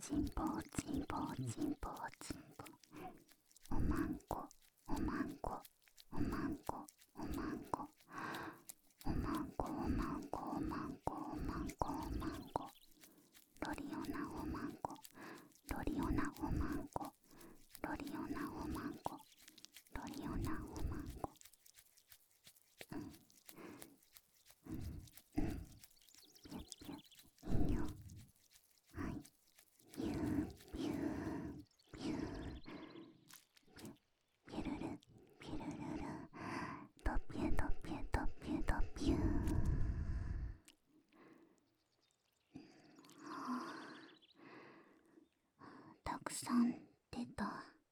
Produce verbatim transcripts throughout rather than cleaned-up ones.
ちんぽおちんぽおちんぽおちんぽ、おまんこおまんこおまんこおまんこおまんこおまんこおまんこおまんこおまんこ、ロリオナおまんこロリオナおまんこロリオナおまんこロリオナおまんこ、ピュッピュッいいよ、はい、ピューピューピューピュルルピュルルル、ドピュドピュドピュドピュー、たくさん出た。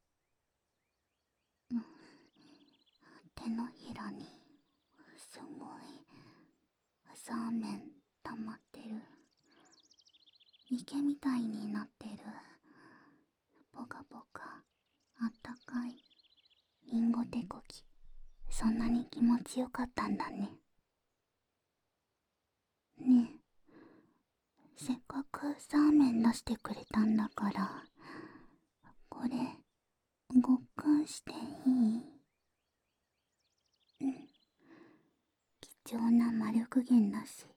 うん、手のひらにすごいサーメン溜まってる。池みたいになってる。ポカポカあったかいリンゴ手こき、そんなに気持ちよかったんだね。ねえ、せっかくサーメン出してくれたんだから、これごっくんしていい？うん、貴重な魔力源だし。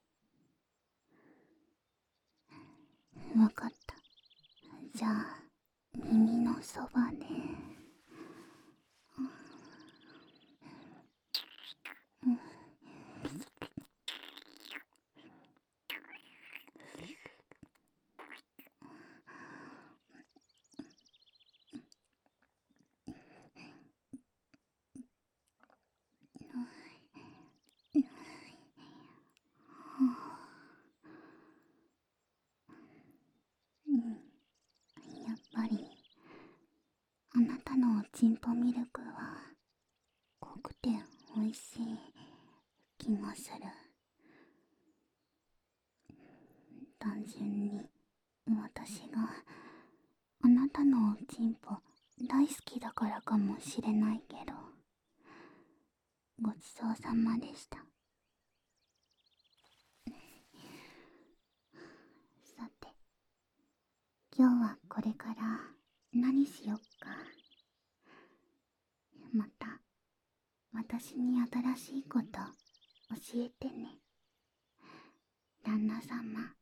わかった。じゃあ耳のそばで、うん、うん、やっぱりあなたのおちんぽミルクは濃くて美味しい気がする。単純に私があなたのおちんぽ大好きだからかもしれないけど、ごちそうさまでした。さて、今日はこれから何しよっか。また私に新しいこと教えてね。旦那様、